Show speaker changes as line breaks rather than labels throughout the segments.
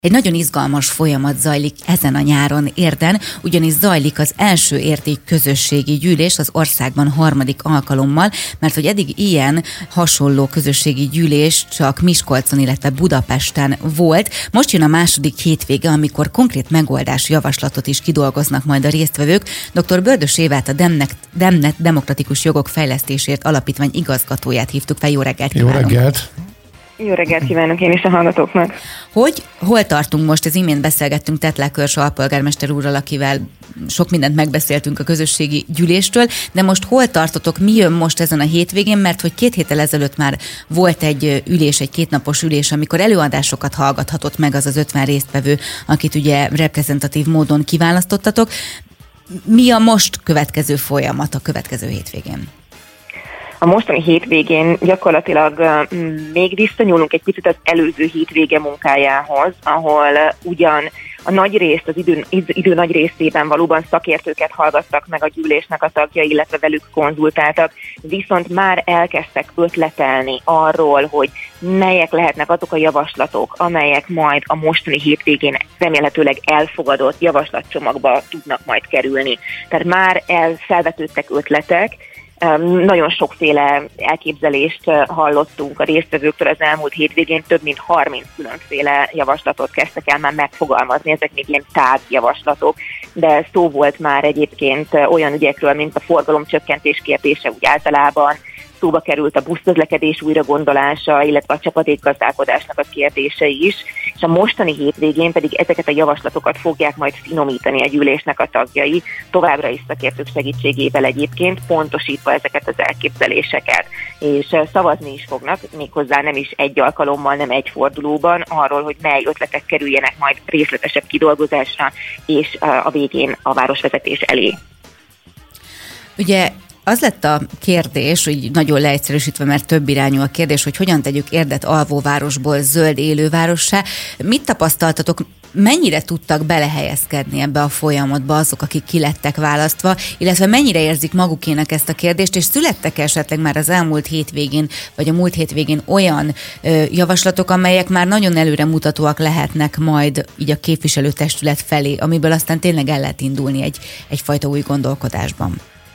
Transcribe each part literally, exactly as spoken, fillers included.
Egy nagyon izgalmas folyamat zajlik ezen a nyáron Érden, ugyanis zajlik az első érdi közösségi gyűlés az országban harmadik alkalommal, mert hogy eddig ilyen hasonló közösségi gyűlés csak Miskolcon, illetve Budapesten volt. Most jön a második hétvége, amikor konkrét megoldási javaslatot is kidolgoznak majd a résztvevők. doktor Bördös Évát, a Demnet, Demnet Demokratikus Jogok Fejlesztésért Alapítvány igazgatóját hívtuk fel. Jó reggelt kívánok!
Jó reggelt!
Jó reggelt kívánok én is a hallgatóknak!
Hogy hol tartunk most? Az imént beszélgettünk Tetlák Örs alpolgármester úrral, akivel sok mindent megbeszéltünk a közösségi gyűléstől, de most hol tartotok, mi jön most ezen a hétvégén, mert hogy két héttel ezelőtt már volt egy ülés, egy kétnapos ülés, amikor előadásokat hallgathatott meg az az ötven résztvevő, akit ugye reprezentatív módon kiválasztottatok. Mi a most következő folyamat a következő hétvégén?
A mostani hétvégén gyakorlatilag uh, még visszanyúlunk egy picit az előző hétvége munkájához, ahol uh, ugyan a nagy részt, az idő, idő nagy részében valóban szakértőket hallgattak meg a gyűlésnek a tagjai, illetve velük konzultáltak, viszont már elkezdtek ötletelni arról, hogy melyek lehetnek azok a javaslatok, amelyek majd a mostani hétvégén remélhetőleg elfogadott javaslatcsomagba tudnak majd kerülni. Tehát már elfelvetődtek ötletek. Nagyon sokféle elképzelést hallottunk a résztvevőktől az elmúlt hétvégén, több mint harminc különféle javaslatot kezdtek el már megfogalmazni, ezek még ilyen tágjavaslatok, de szó volt már egyébként olyan ügyekről, mint a forgalomcsökkentés kérdése úgy általában, szóba került a buszközlekedés újragondolása, illetve a csapadékgazdálkodásnak a kérdése is, és a mostani hétvégén pedig ezeket a javaslatokat fogják majd finomítani a gyűlésnek a tagjai, továbbra is szakértők segítségével egyébként, pontosítva ezeket az elképzeléseket. És szavazni is fognak, méghozzá nem is egy alkalommal, nem egy fordulóban, arról, hogy mely ötletek kerüljenek majd részletesebb kidolgozásra, és a végén a városvezetés elé.
Ugye az lett a kérdés, hogy nagyon leegyszerűsítve, mert több irányú a kérdés, hogy hogyan tegyük Érdet alvóvárosból zöld élővárossá. Mit tapasztaltatok, mennyire tudtak belehelyezkedni ebbe a folyamatba azok, akik ki lettek választva, illetve mennyire érzik magukének ezt a kérdést, és születtek esetleg már az elmúlt hétvégén, vagy a múlt hétvégén olyan ö, javaslatok, amelyek már nagyon előremutatóak lehetnek majd így a képviselőtestület felé, amiből aztán tényleg el lehet indulni egy, egyfajta új gondolkodásban?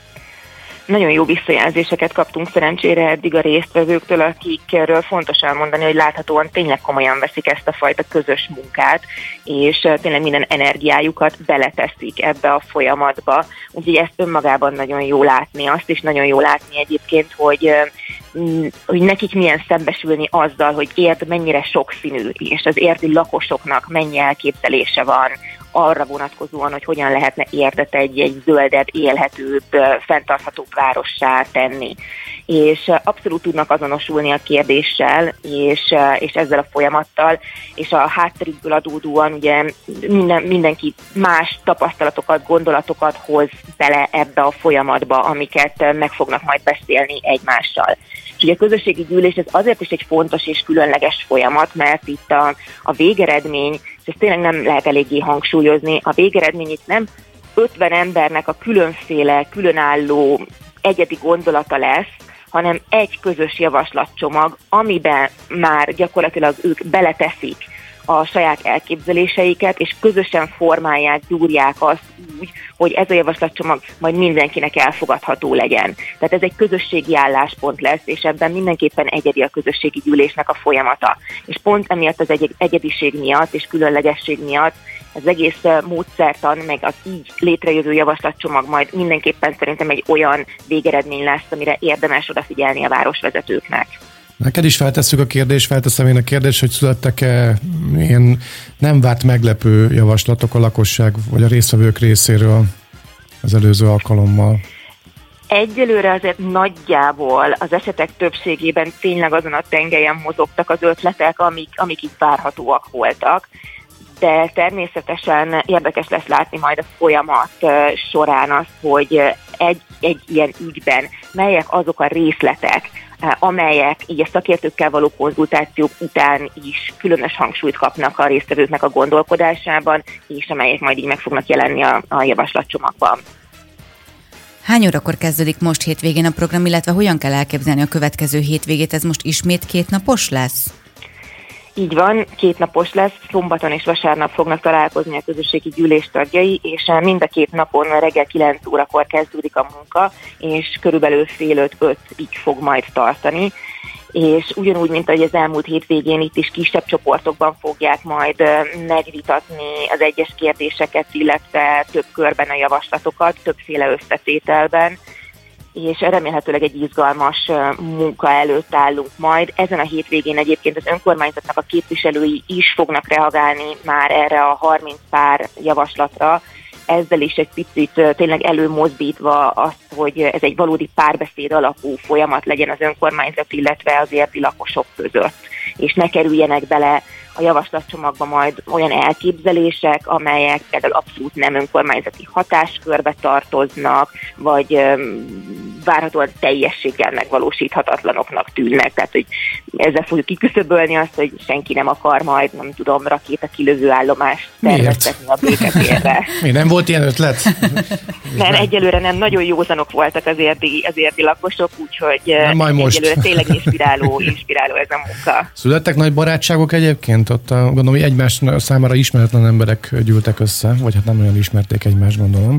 Nagyon jó visszajelzéseket kaptunk szerencsére eddig a résztvevőktől, akikről fontos elmondani, hogy láthatóan tényleg komolyan veszik ezt a fajta közös munkát, és tényleg minden energiájukat beleteszik ebbe a folyamatba. Úgyhogy ezt önmagában nagyon jó látni. Azt is nagyon jó látni egyébként, hogy hogy nekik milyen szembesülni azzal, hogy Érd mennyire sokszínű, és az érdi lakosoknak mennyi elképzelése van arra vonatkozóan, hogy hogyan lehetne Érdet egy, egy zöldebb, élhetőbb, fenntarthatóbb várossá tenni. És abszolút tudnak azonosulni a kérdéssel, és, és ezzel a folyamattal, és a hátterükből adódóan ugye minden, mindenki más tapasztalatokat, gondolatokat hoz bele ebbe a folyamatba, amiket meg fognak majd beszélni egymással. És ugye a közösségi gyűlés ez azért is egy fontos és különleges folyamat, mert itt a, a végeredmény, és ezt tényleg nem lehet eléggé hangsúlyozni, a végeredmény itt nem ötven embernek a különféle, különálló egyedi gondolata lesz, hanem egy közös javaslatcsomag, amiben már gyakorlatilag ők beleteszik a saját elképzeléseiket, és közösen formálják, gyúrják azt úgy, hogy ez a javaslatcsomag majd mindenkinek elfogadható legyen. Tehát ez egy közösségi álláspont lesz, és ebben mindenképpen egyedi a közösségi gyűlésnek a folyamata. És pont emiatt az egy- egyediség miatt és különlegesség miatt az egész módszertan, meg az így létrejövő javaslatcsomag majd mindenképpen szerintem egy olyan végeredmény lesz, amire érdemes odafigyelni a városvezetőknek.
Neked is feltesszük a kérdést, felteszem én a kérdést, hogy születtek-e ilyen nem várt meglepő javaslatok a lakosság vagy a résztvevők részéről az előző alkalommal?
Egyelőre azért nagyjából az esetek többségében tényleg azon a tengelyen mozogtak az ötletek, amik, amik itt várhatóak voltak, de természetesen érdekes lesz látni majd a folyamat során azt, hogy egy, egy ilyen ügyben melyek azok a részletek, amelyek így a szakértőkkel való konzultációk után is különös hangsúlyt kapnak a résztvevőknek a gondolkodásában, és amelyek majd így meg fognak jelenni a, a javaslatcsomagban.
Hány órakor kezdődik most hétvégén a program, illetve hogyan kell elképzelni a következő hétvégét? Ez most ismét kétnapos lesz?
Így van, két napos lesz, szombaton és vasárnap fognak találkozni a közösségi gyűlés tagjai, és mind a két napon reggel kilenc órakor kezdődik a munka, és körülbelül fél öt-ötig fog majd tartani. És ugyanúgy, mint ahogy az elmúlt hétvégén itt is kisebb csoportokban fogják majd megvitatni az egyes kérdéseket, illetve több körben a javaslatokat, többféle összetételben, és remélhetőleg egy izgalmas munka előtt állunk majd. Ezen a hétvégén egyébként az önkormányzatnak a képviselői is fognak reagálni már erre a harminc pár javaslatra, ezzel is egy picit tényleg előmozdítva azt, hogy ez egy valódi párbeszéd alapú folyamat legyen az önkormányzat, illetve az érdi lakosok között, és ne kerüljenek bele a javaslatcsomagba majd olyan elképzelések, amelyek például abszolút nem önkormányzati hatáskörbe tartoznak, vagy um, várhatóan teljességgel megvalósíthatatlanoknak tűnnek. Tehát, hogy ezzel fogjuk kiküszöbölni azt, hogy senki nem akar majd, nem tudom, rakétakilövő állomást terveztetni a béketérre.
Mi nem volt ilyen ötlet?
Nem, egyelőre nem. Nagyon józanok voltak az érdi, az érdi lakosok, úgyhogy egyelőre tényleg inspiráló, inspiráló ez a munka.
Születtek nagy barátságok egyébként? Ott a, gondolom, hogy egymás számára ismeretlen emberek gyűltek össze, vagy hát nem olyan ismerték egymást, gondolom.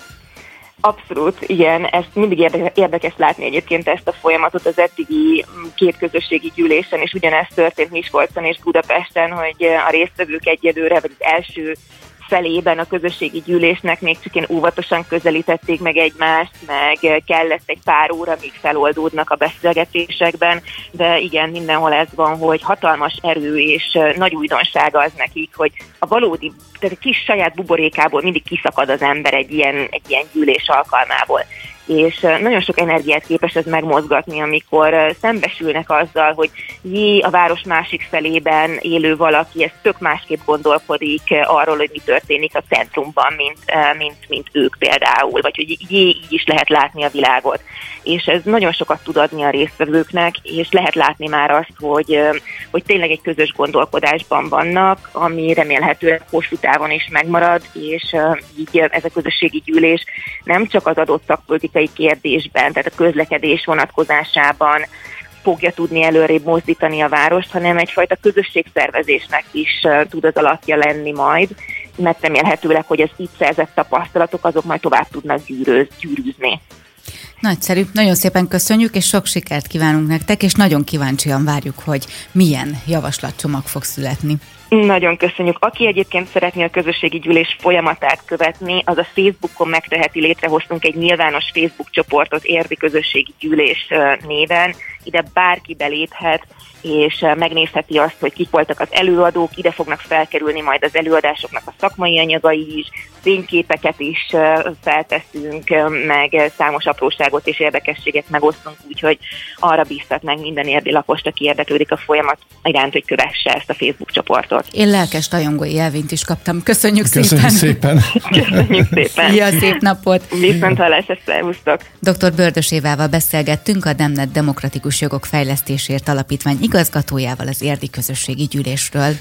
Abszolút, igen, ezt mindig érdekes látni egyébként ezt a folyamatot az eddigi két közösségi gyűlésen, és ugyanezt történt Miskolcon és Budapesten, hogy a résztvevők egyelőre, vagy az első felében a közösségi gyűlésnek még csak ilyen óvatosan közelítették meg egymást, meg kellett egy pár óra, míg feloldódnak a beszélgetésekben, de igen, mindenhol ez van, hogy hatalmas erő és nagy újdonsága az nekik, hogy a valódi, tehát a kis saját buborékából mindig kiszakad az ember egy ilyen, egy ilyen gyűlés alkalmából. És nagyon sok energiát képes ez megmozgatni, amikor szembesülnek azzal, hogy jé, a város másik felében élő valaki, ez tök másképp gondolkodik arról, hogy mi történik a centrumban, mint, mint, mint ők például, vagy hogy jé, így is lehet látni a világot. És ez nagyon sokat tud adni a résztvevőknek, és lehet látni már azt, hogy, hogy tényleg egy közös gondolkodásban vannak, ami remélhetőleg hosszú távon is megmarad, és így ez a közösségi gyűlés nem csak az adott szakpolitikai kérdésben, tehát a közlekedés vonatkozásában fogja tudni előrébb mozdítani a várost, hanem egyfajta közösségszervezésnek is tud az alapja lenni majd, mert remélhetőleg, hogy az itt szerzett tapasztalatok azok majd tovább tudnak gyűröz, gyűrűzni.
Nagyszerű, nagyon szépen köszönjük, és sok sikert kívánunk nektek, és nagyon kíváncsian várjuk, hogy milyen javaslatcsomag fog születni.
Nagyon köszönjük. Aki egyébként szeretné a közösségi gyűlés folyamatát követni, az a Facebookon megteheti, létrehoztunk egy nyilvános Facebook csoportot Érdi Közösségi Gyűlés néven. Ide bárki beléphet, és megnézheti azt, hogy kik voltak az előadók, ide fognak felkerülni majd az előadásoknak a szakmai anyagai is, fényképeket is felteszünk, meg számos apróságot és érdekességet megosztunk, úgyhogy arra bíztatnánk minden érdi lakost, aki érdeklődik a folyamat iránt, hogy kövesse ezt a Facebook csoportot.
Én lelkes rajongói jelvényt is kaptam. Köszönjük,
Köszönjük
szépen!
szépen!
Köszönjük szépen!
Szia, szép napot!
Viszont hallásra, szervusztok!
doktor Bördös Évával beszélgettünk, a Nemnet Demokratikus Jogok Fejlesztésért Alapítvány igazgatójával az Érdi Közösségi Gyűlésről.